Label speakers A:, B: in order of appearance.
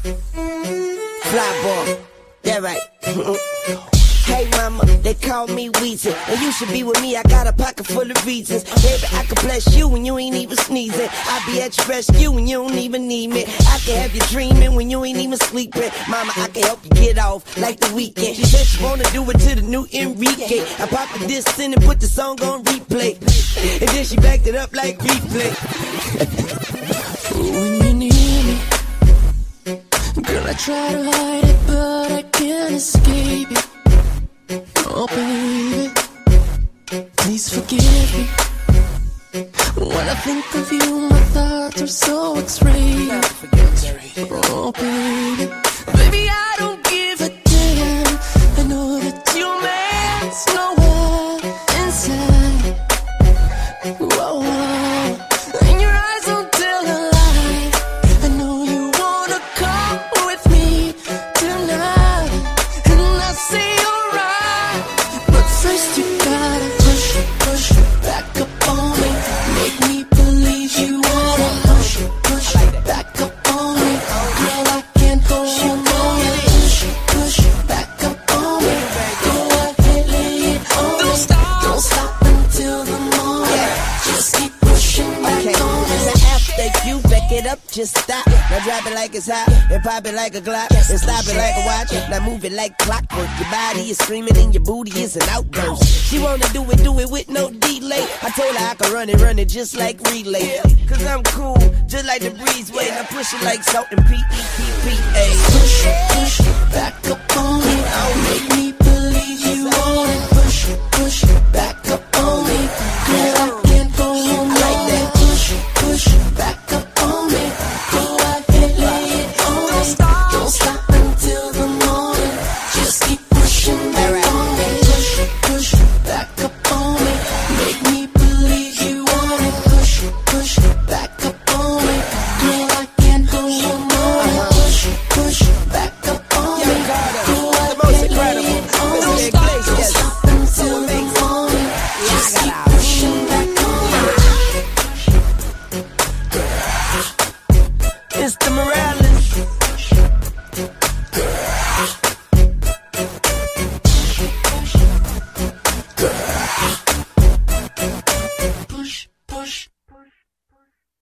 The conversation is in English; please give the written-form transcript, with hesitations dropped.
A: Fly ball, yeah right. Hey mama, they call me Weezy, and you should be with me, I got a pocket full of reasons. Baby, I can bless you when you ain't even sneezing. I'll be at your rescue when you don't even need me. I can have you dreaming when you ain't even sleeping. Mama, I can help you get off like the weekend. She said she wanna do it to the new Enrique. I popped the disc in and put the song on replay, and then she backed it up like replay.
B: When you need me, girl, I try to hide it, but I can't escape it. Oh baby, please forgive me. When I think of you, my thoughts are so X-rated. Oh baby, baby, I don't give a damn. I know that your man's nowhere inside. Whoa, and your eyes don't tell a lie. I know you wanna come with me tonight, and I say first you gotta push back up on me. Make me believe you wanna push back up on me. Girl, I can't go on. Push back up on me. Go ahead, lay it on me. Don't stop until the morning. Just keep pushing back on me.
A: Now after you back it up, just stop. Now drop it like it's hot, and pop it like a Glock, and stop it like a watch. Now move it like clockwork. Your body is screaming and your booty is an outburst. She wanna do it with no delay. I told her I could run it just like relay. Cause I'm cool, just like the breezeway. Now push it like salt and P-E-P-P-A.
B: Push back up on me. Make me